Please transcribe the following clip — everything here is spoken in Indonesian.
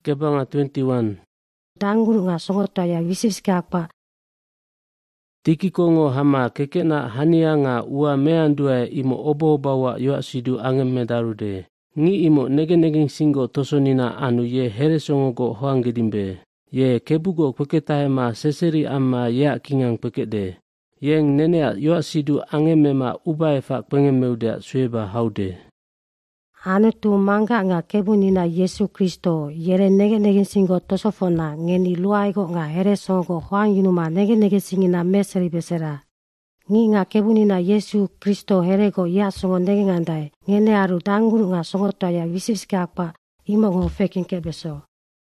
Kebanga 21. Danguru nga songoto ya wisiskapa. Tiki kongo hama kekena hania nga ua meandua imo obo-obawa yoa sidu angem medarude. Ngi imo nege-negeng singo tosonina anu ye heresongogo hoanggedimbe. Ye kebugo kweketahema seseri amma ya kingang pekede. Yeng nenea yoa sidu angemema ubaefa pengemeuda sueba haude. Anu tu mangga nga kebunina Yesu Kristo yere nege-nege singo tosofona ngeni luaigo nga heresongo hoang yunuma nege-nege singina meseri besera. Ngi nga kebunina Yesu Kristo herego ya songo nege ngandai ngene aru danguru nga songo toya wisiskapa imo ngo feking kebeso.